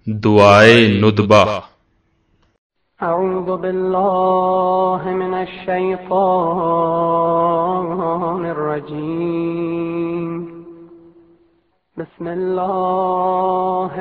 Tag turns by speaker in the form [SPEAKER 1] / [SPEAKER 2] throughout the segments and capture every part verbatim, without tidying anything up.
[SPEAKER 1] دعای ندبه.
[SPEAKER 2] اعوذ بالله من الشیطان الرجیم. بسم الله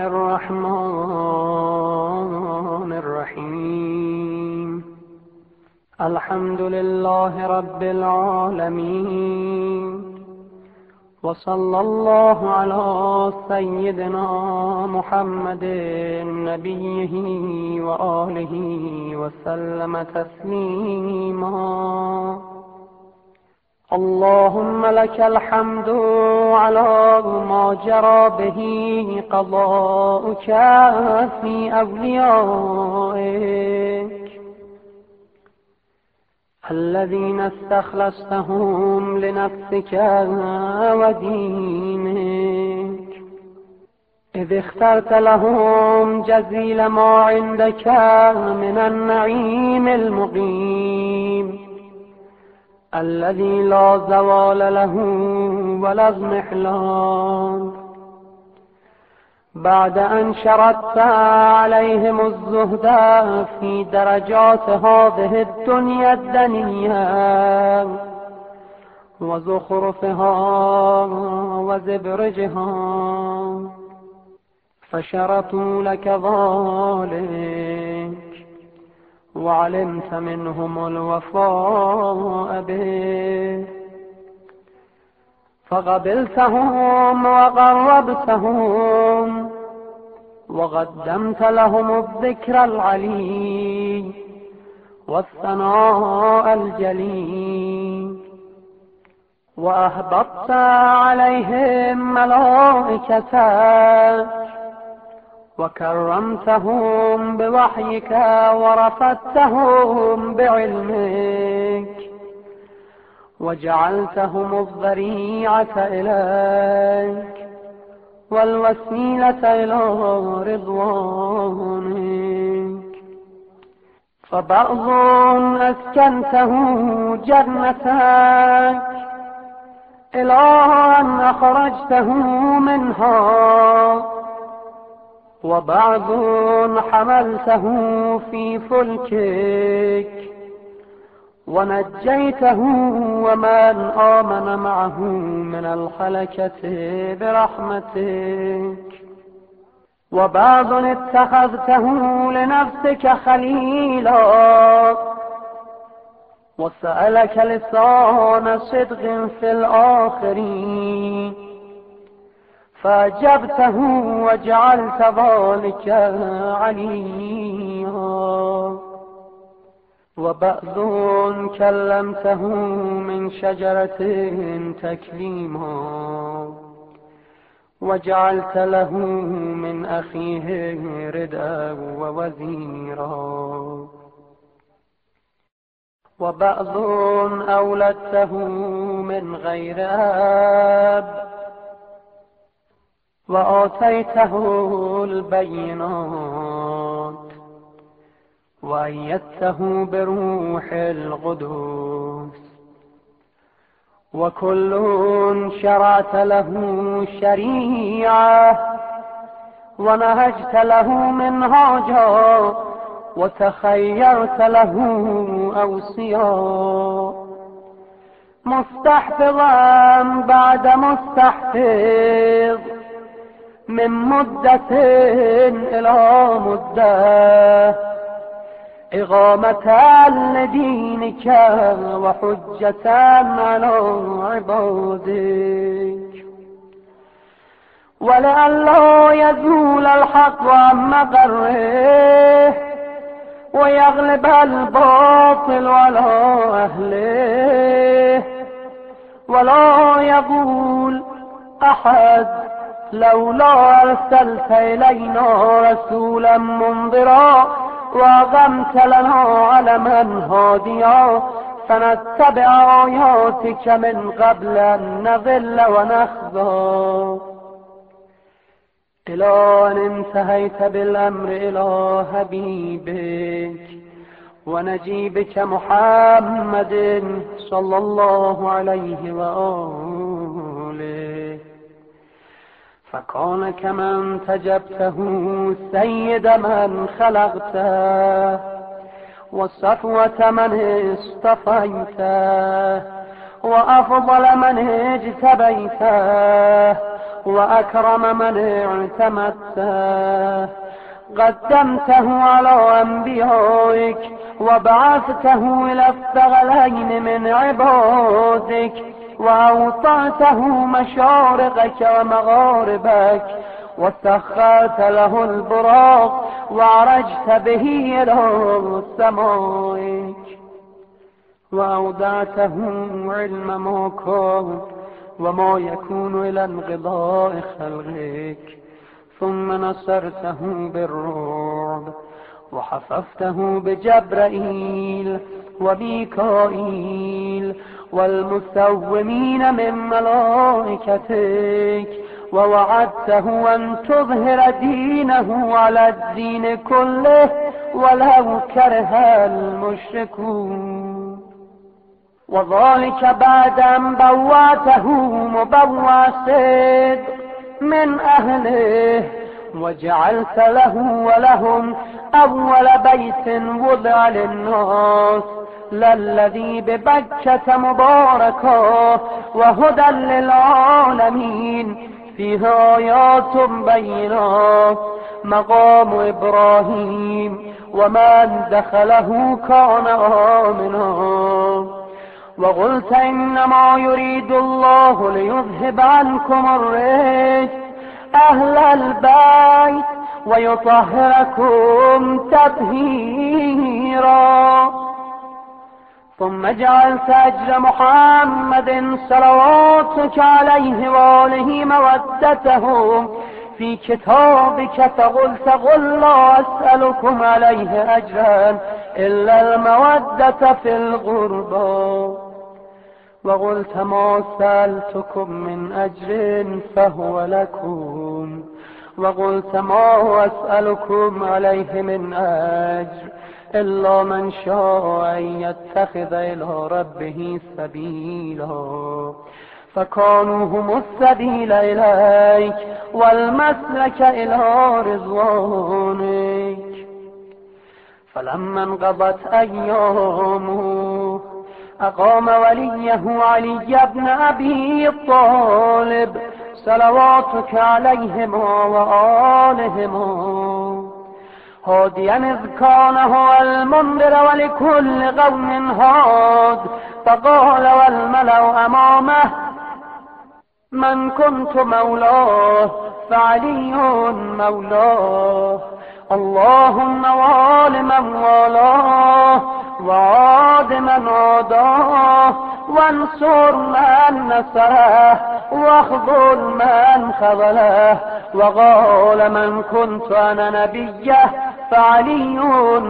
[SPEAKER 2] الرحمن الرحیم. الحمد لله رب العالمین وصلى الله على سيدنا محمد نبيه وآله وسلم تسليما. اللهم لك الحمد على ما جرى به قضاؤك في أوليائك الذين استخلصتهم لنفسك ودينك، إذ اخترت لهم جزيل ما عندك من النعيم المقيم الذي لا زوال له ولا اضمحلال، بعد أن شردت عليهم الزهد في درجات هذه الدنيا الدنيا وزخرفها وزبرجها، فشرطوا لك ذلك وعلمت منهم الوفاء به، فقبلتهم وقربتهم وقدمت لهم الذكر العلي والثناء الجليل، وأهبطت عليهم ملائكتك وكرمتهم بوحيك ورفدتهم بعلمك وجعلتهم الذريعة إليك والوسيلة إلى رضوانك، فبعض أسكنته جنتك إلى أن أخرجته منها، وبعض حملته في فلكك ونجيته ومن آمن معه من الهلكة برحمتك، وبعض اتخذته لنفسك خليلا وسألك لسان صدق في الآخرين فأجبته وجعلت ذلك عليا، وبعض كلمته من شجرة تكليما وجعلت له من أخيه ردا ووزيرا، وبعض أولدته من غير أب وآتيته البينات وأيدته بروح القدس، وكل شرعت له شريعة ونهجت له منهاجا وتخيرت له أوصياء، مستحفظا بعد مستحفظ من مدة إلى مدة، إقامة لدينك وحجة على عبادك، ولئلا يزول الحق عن مقره ويغلب الباطل على أهله، ولا يقول أحد لولا أرسلت إلينا رسولا منذرا وأقمت لنا علما هاديا فنتبع آياتك من قبل أن نضل ونخزى، إلى أن انتهيت بالأمر إلى حبيبك ونجيبك محمد صلى الله عليه وآله، فكان كمن تجبته سيد من خلقته وصفوة من اصطفيته وأفضل من اجتبيته وأكرم من اعتمدته قدمته على أنبيائك وبعثته إلى الثقلين من عبادك وأوطأته مشارقك ومغاربك وسخرت له البراق وعرجت به إلى سمائك وأودعته علم ما كان وما يكون إلى انقضاء خلقك ثم نصرته بالرعب وحففته بجبرائيل وميكائيل والمسومين من ملائكتك ووعدته أن تظهر دينه على الدين كله ولو كره المشركون وذلك بعد أن بوأته مبوأ صدق من أهله وجعلت له ولهم أول بيت وضع للناس للذي ببكة مباركا وهدى للعالمين فيه آيات بينات مقام إبراهيم ومن دخله كان آمنا وقلت إنما يريد الله ليذهب عنكم الرجس أهل البيت ويطهركم تطهيرا ثم جعلت أجر محمد صلواتك عليه وآله مودته في كتابك فقلت قل لا أسألكم عليه أجرا إلا المودة في القربى وقلت ما سألتكم من أجر فهو لكم وقلت ما أسألكم عليه من أجر إلا من شاء أن يتخذ إلى ربه سبيلا فكانوا هم السبيل إليك والمسلك إلى رضوانك فلما انقضت أيامه أقام وليه علي بن أبي طالب صلواتك عليهما وآلهما هاديا إذ كان هو المنذر ولكل قوم هاد فقال والملأ أمامه من كنت مولاه فعلي مولاه اللهم وال من والاه وعاد من عاداه وانصر من نصره واخذل من خذله وقال من كنت أنا نبيه فعلي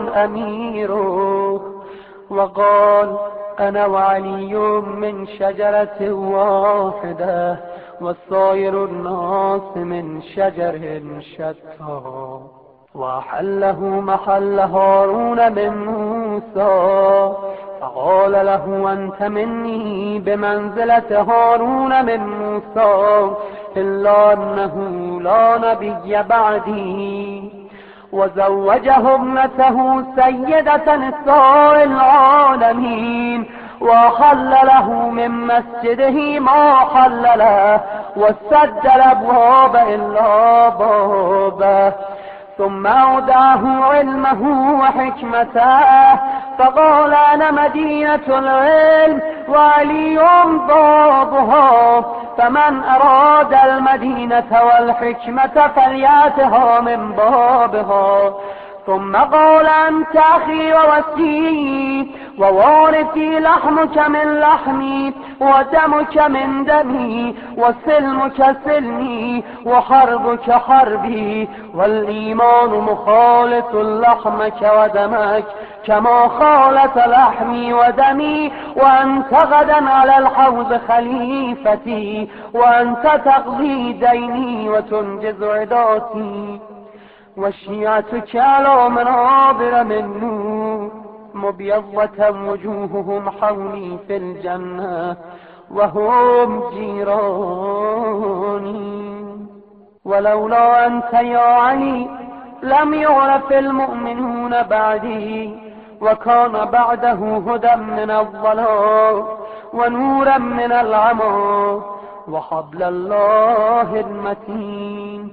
[SPEAKER 2] أميره وقال أنا وعلي من شجرة واحدة والصائر الناس من شجر شتى وحله محل هارون من موسى فقال له أنت مني بمنزلة هارون من موسى إلا أنه لا نبي بعدي وزوجه ابنته سيدة نساء العالمين وحل له من مسجده ما حل له وسد الأبواب إلا بابه ثم أودعه علمه وحكمته فقال أنا مدينة العلم وعلي بابها فمن أراد المدينة والحكمة فليأتها من بابها ثم قال أنت أخي ووسيي ووارثي لحمك من لحمي ودمك من دمي وسلمك سلمي وحربك حربي والإيمان مخالط لحمك ودمك كما خالط لحمي ودمي وأنت غدا على الحوض خليفتي وأنت تقضي ديني وتنجز عداتي وشيعتك على منابر من نور مبيضة وجوههم حولي في الجنة وهم جيراني ولولا أنت يا علي لم يعرف المؤمنون بعدي، وكان بعده هدى من الضلال ونورا من العمى وحبل الله المتين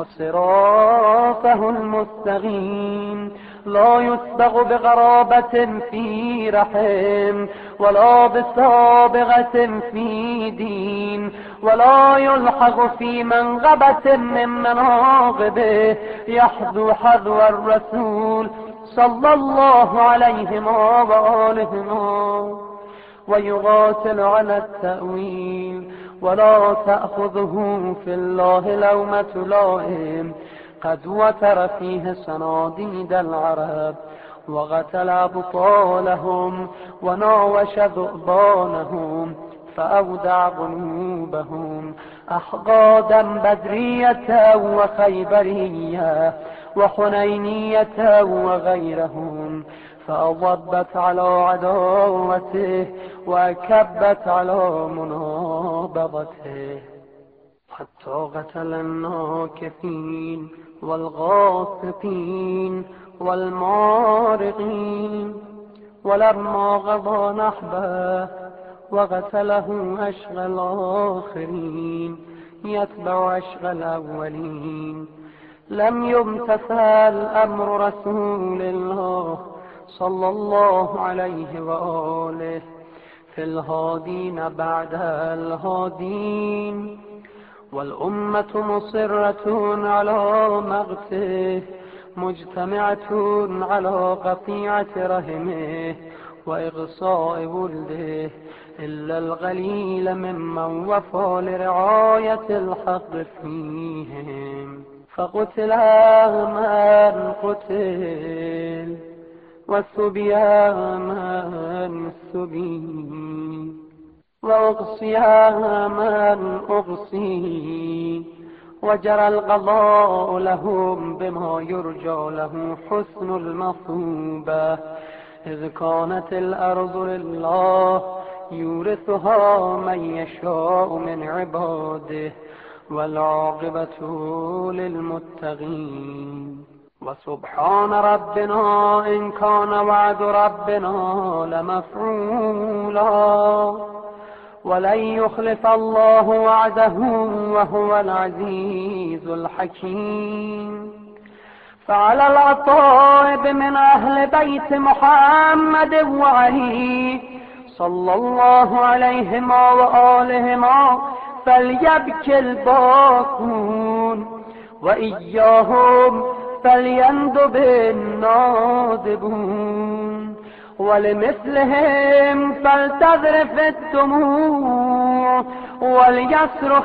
[SPEAKER 2] وصراطه المستقيم، لا يسبغ بغرابة في رحم ولا بسابغة في دين، ولا يلحق في منغبة من مناقبه، يحذو حذو الرسول صلى الله عليه وآله ويقاتل على التأويل، ولا تأخذه في الله لومة لائم، قد وتر فيه صناديد العرب وقتل أبطالهم وناوش ذؤبانهم، فأودع قلوبهم أحقادا بدرية وخيبرية وحنينية وغيرهم، فأضبت على عداوته وأكبت على منابضته، حتى قتل الناكثين والغاصبين والمارقين، ولما قضى نحبه وقتله أشقى الآخرين يتبع أشقى الأولين، لم يمتثل أمر رسول الله صلى الله عليه وآله في الهادين بعد الهادين، والأمة مصرة على مقته مجتمعة على قطيعة رحمه وإغصاء ولده، إلا القليل ممن وفى لرعاية الحق فيهم، فقتل من قتل وسبي من سبي وأقصي من أقصي، وجرى القضاء لهم بما يرجى له حسن المصوبة، إذ كانت الأرض لله يورثها من يشاء من عباده، والعاقبة للمتقين. وسبحان ربنا إن كان وعد ربنا لمفعولا، ولن يخلف الله وعده وهو العزيز الحكيم. فعلى العطائب من أهل بيت محمد وعلي صلى الله عليهما وآلهما فليبكي الباكون، وإياهم فليندب النادبون، ولمثلهم فلتذرف الدموع وليصرخ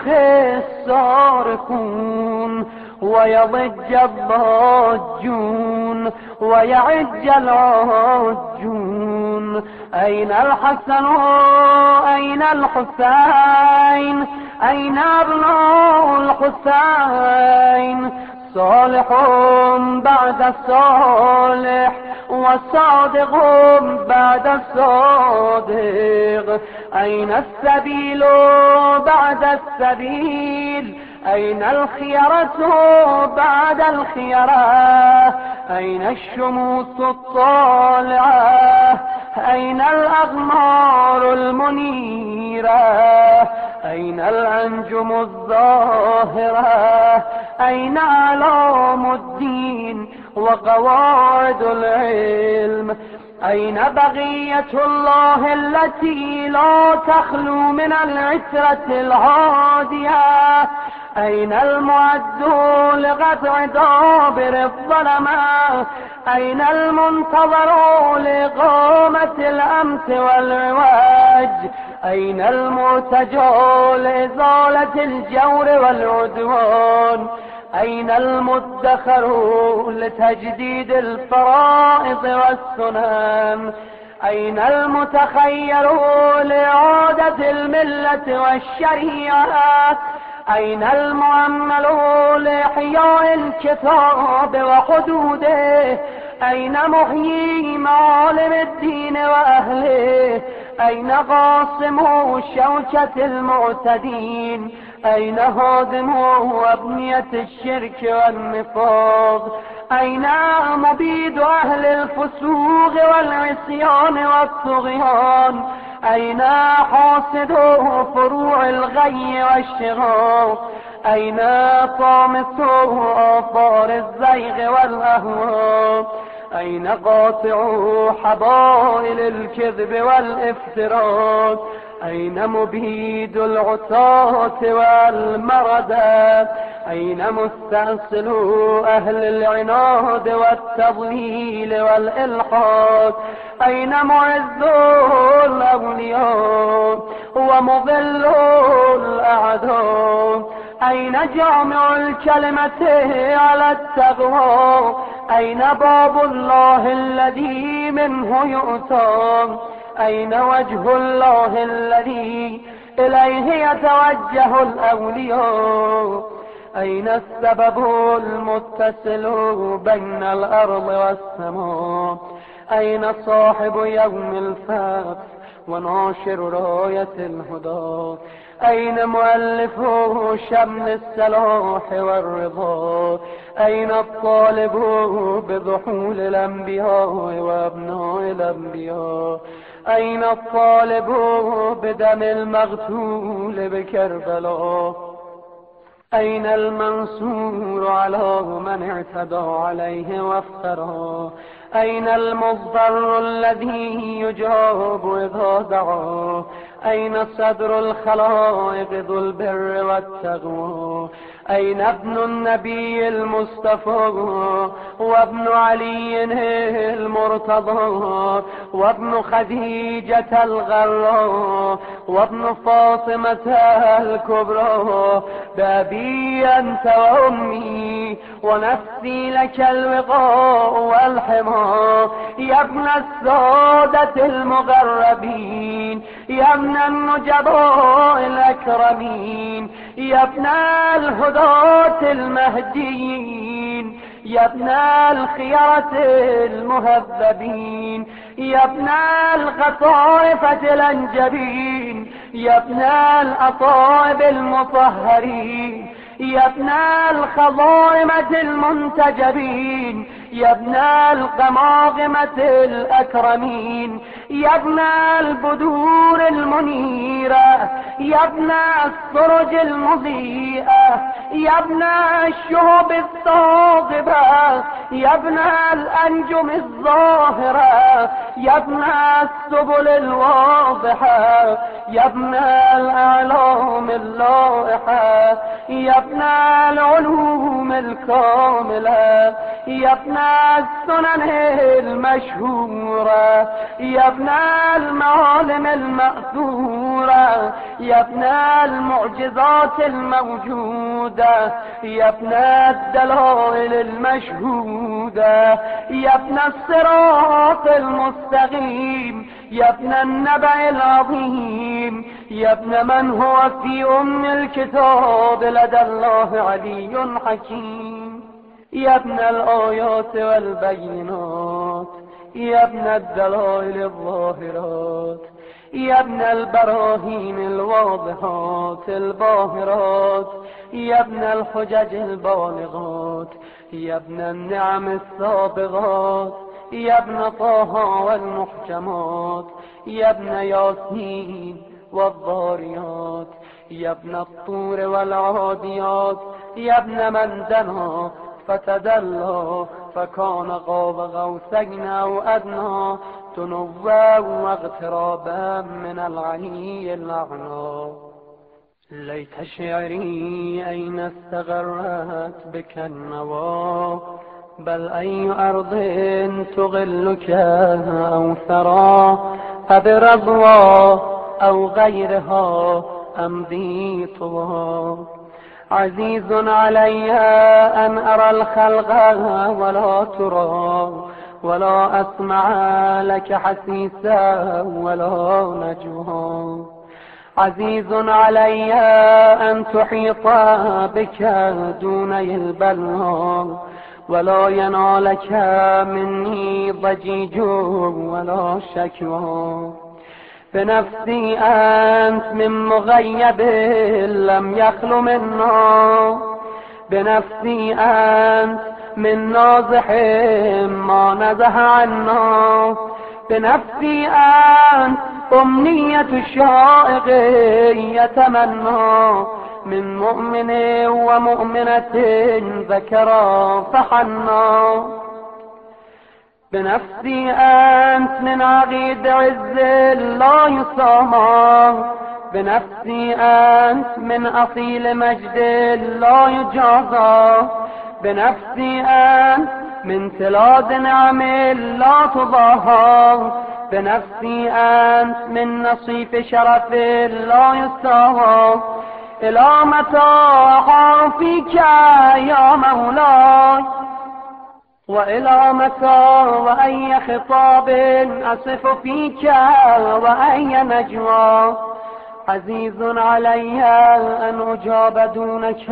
[SPEAKER 2] الصارخون، ويضج الضاجون ويعج العاجون. أين الحسن أين الحسين أين أبناء الحسين؟ صالح بعد صالح وصادق بعد الصادق. أين السبيل بعد السبيل؟ أين الخيرة بعد الخيرة؟ أين الشموس الطالعة؟ أين الأغمار المنيرة؟ أين الأنجم الظاهرة؟ أين أعلام الدين وقواعد العلم؟ أين بقية الله التي لا تخلو من العترة الهادية؟ أين المعد لقطع دابر الظلمة؟ أين المنتظر لإقامة الأمس والعواج؟ أين المرتجى لإزالة الجور والعدوان؟ أين المدخر لتجديد الفرائض والسنن؟ أين المتخير لإعادة الملة والشريعة؟ أين المؤمل لإحياء الكتاب وحدوده؟ أين محيي معالم الدين وأهله؟ أين قاسم شوكة المعتدين؟ أين هادم أبناء وأفنية الشرك والنفاق؟ أين مبيد أهل الفسوق والعصيان والطغيان؟ أين حاسد فروع الغي والشغاق؟ أين طامس آثار الزيغ والأهواء؟ أين قاطع حبائل الكذب والافتراء؟ أين مبيد العتاة والمردة؟ أين مستأصل أهل العناد والتضليل والإلحاد؟ أين معز الأولياء ومضل الأعداء؟ أين جامع الكلمة على التقوى؟ أين باب الله الذي منه يؤتى؟ أين وجه الله الذي إليه يتوجه الأولياء؟ أين السبب المتصل بين الأرض والسماء؟ أين صاحب يوم الفتح وناشر راية الهدى؟ أين مؤلف شمل السلاح والرضا؟ أين الطالب بضحول الأنبياء وأبناء الأنبياء؟ أين الطالب بدم المغسول بكربلاء؟ أين المنصور على من اعتدى عليه وافترى؟ أين المضطر الذي يجاب إذا دعا؟ أين صدر الخلائق ذو البر والتقوى؟ أين ابن النبي المصطفى وابن علي المرتضى وابن خديجة الغراء وابن فاطمة الكبرى؟ بأبي أنت وأمي ونفسي لك الوقاء والحمى، يا ابن السادة المغربين، يا ابن النجباء الأكرمين، يا ابن الهداة المهديين، يا ابن الخيرة المهذبين، يا ابن القطائفة الأنجبين، يا ابن الأطائب المطهرين، يا ابن الخضائمة المنتجبين، يا ابن القماقمة الأكرمين، يا ابن البدور المنيرة، يا ابن السرج المضيئة، يا ابن الشهب الثاقبة، يا ابن الأنجم الظاهرة، يا ابن السبل الواضحة، يا ابن الأعلام اللائحة، يا ابن العلوم الكاملة، يا ابن السنن المشهورة، يا ابن المعالم المأثورة، يا ابن المعجزات الموجودة، يا ابن الدلائل المشهودة، يا ابن الصراط المستقيم، يا ابن النبأ العظيم، يا ابن من هو في أم الكتاب لدى الله علي حكيم، يا ابن الآيات والبينات، يا ابن الدلائل الظاهرات، يا ابن البراهين الواضحات الباهرات، يا ابن الحجج البالغات، يا ابن النعم السابغات، يا ابن طه والمحجمات، يا ابن ياسين والضاريات، يا ابن الطور والعاديات، يا ابن من دنا فتدلى فكان قاب قوسين أو أدنى تنوى واغترابا من العلي الأعلى. ليت شعري أين استغرت بك النوى، بل أي أرض تغلك أو ثرى، أبرضوى أو غيرها أمضي طوى. عزيز علي أن أرى الخلق ولا ترى، ولا أسمع لك حسيسا ولا نجوى. عزيز علي أن تحيط بك دوني البلوى، ولا ينالك مني ضجيج ولا شكوى. بنفسي أنت من مغيب لم يخل منا، بنفسي أنت من نازح ما نزه عنا، بنفسي أنت أمنية الشائق يتمنى، من مؤمن ومؤمنة ذكرا فحنا، بنفسي أنت من عقيد عز لا يسامى، بنفسي أنت من أصيل مجد لا يجازى، بنفسي أنت من تلاد نعم لا تضاهى، بنفسي أنت من نصيف شرف لا يستاهى. إلى متى أحار فيك يا مولاي، وإلى متى وأي خطاب أصف فيك وأي نجوى، عزيز علي أن أجاب دونك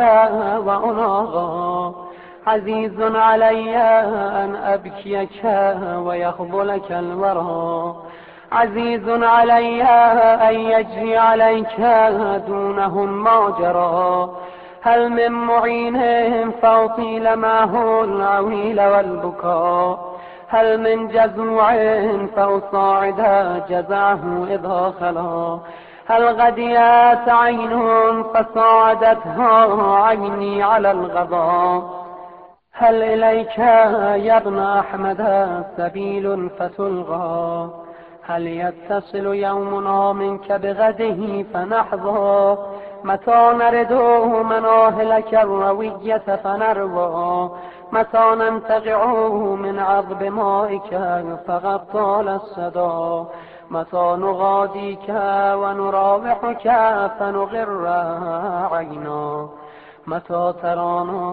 [SPEAKER 2] وأناغى، عزيز علي أن أبكيك ويخذلك الورى، عزيز علي أن يجري عليك دونهم ما جرى، هل من معينهم فأطيل معه العويل والبكاء، هل من جزوع فأصاعد جزعه إذا خلا، هل غديت عين فصاعدتها عيني على الغضاء، هل إليك يا ابن أحمد سبيل فتلغى، هل يتصل يومنا منك بغده فنحظى، متى نرد مناهلك الروية فنروى، متى ننتقع من عظب مائك فقد طال الصدى، متى نغاديك ونراوحك فنغر عينا، متى ترانا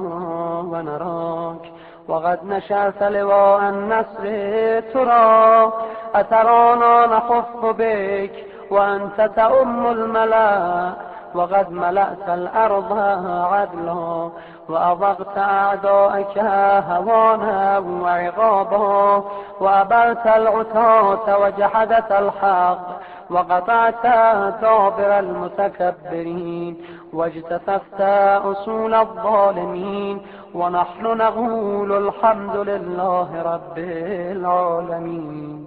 [SPEAKER 2] ونراك وقد نشأت لواء النصر ترى، أترانا نخف بك وأنت تؤم الملا، وقد ملأت الأرض عدلا، وأضغت أعدائك هوانا وعقابا، وأبرت العتاة وجحدت الحق، وقطعت دابر المتكبرين، واجتثثت أصول الظالمين، ونحن نقول الحمد لله رب العالمين.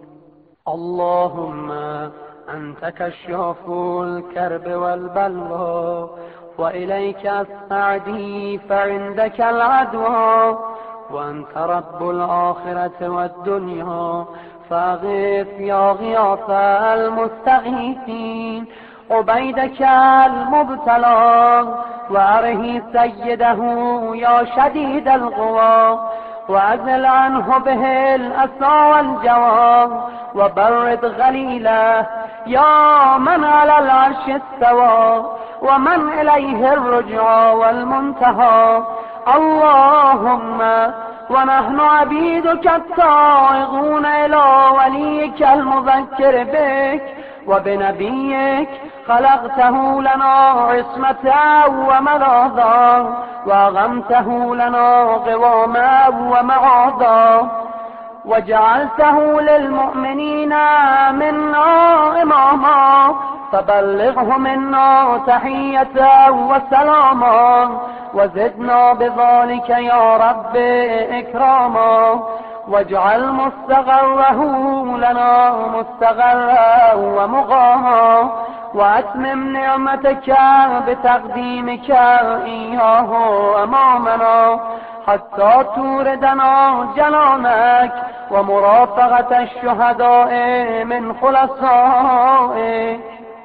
[SPEAKER 2] اللهم أنت كشاف الكرب والبلوى، وإليك أستعدي فعندك العدوى، وأنت رب الآخرة والدنيا، فأغث يا غياث المستغيثين عبيدك المبتلى، وأره سيده يا شديد القوى، وأزل عنه به الأسى والجوى، وبرد غليله يا من على العرش استوى، ومن إليه الرجعى والمنتهى. اللهم ونحن عبيدك التائهون إلى وليك المذكر بك وبنبيك، خلقته لنا عصمة وملاذا، وأغمته لنا قواما ومعاذا، وجعلته للمؤمنين منا إماما، فبلغه منا تحية وسلاما، وزدنا بذلك يا رب إكراما، واجعل مستغره لنا مستغرا ومقاما، وأتمم نعمتك بتقديمك إياه أمامنا، حتى توردنا جنانك ومرافقة الشهداء من خلصائك.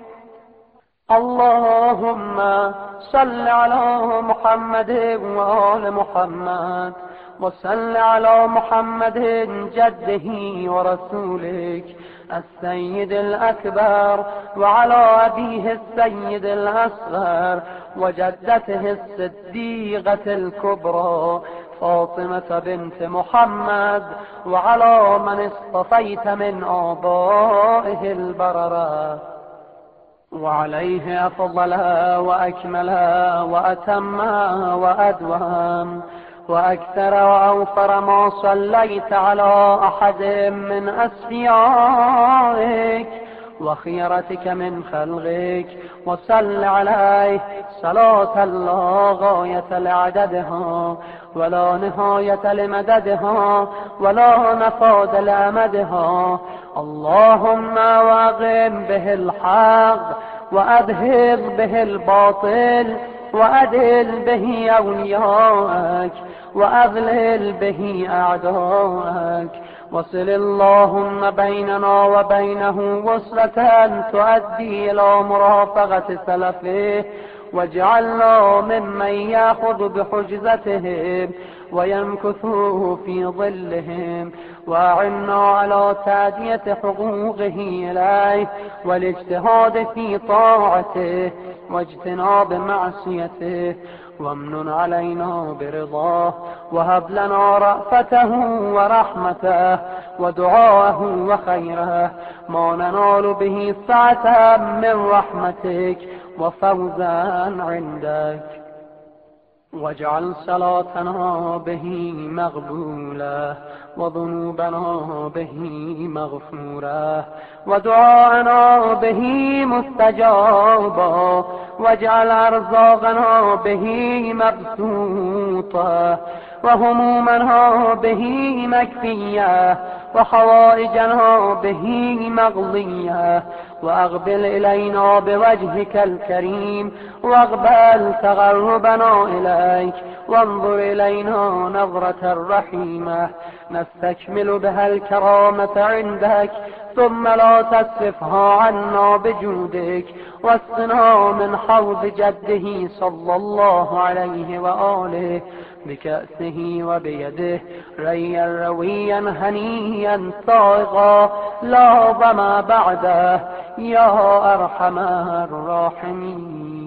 [SPEAKER 2] اللهم صل على محمد وآل محمد، وصل على محمد جده ورسولك السيد الأكبر، وعلى أبيه السيد الأصغر، وجدته الصديقة الكبرى فاطمة بنت محمد، وعلى من اصطفيت من آبائه البررة، وعليه أفضل وأكمل وأتم وأدوم وأكثر وأوفر ما صليت على أحد من أسفيائك، وخيرتك من خلقك، وصل عليه صلاة لا غاية لعددها ولا نهاية لمددها ولا نفاد لأمدها. اللهم واقم به الحق وأذهب به الباطل وأدل به أولياءك وأذلل به أعداءك. وصل اللهم بيننا وبينه وصلة تؤدي إلى مرافقة سلفه، واجعلنا ممن يأخذ بحجزتهم ويمكثوا في ظلهم، وأعنا على تأدية حقوقه إليه والاجتهاد في طاعته واجتناب معصيته، وامنن علينا برضاه، وهب لنا رأفته ورحمته ودعاءه وخيره، ما ننال به سعة من رحمتك وفوزا عندك. واجعل صلاتنا به مقبولة وذنوبنا به مغفورة ودعاءنا به مستجابا، واجعل أرزاقنا به مبسوطة وهمومنا به مكفية وحوائجنا به مقضية. وأقبل إلينا بوجهك الكريم واقبل تقربنا إليك، وانظر إلينا نظرة رحيمة نستكمل بها الكرامة عندك، ثم لا تصرفها عنا بجودك، واسقنا من حوض جده صلى الله عليه وآله بكأسه وبيده ريا رويا هنيا سائغا لا ظما بعده، يا أرحم الراحمين.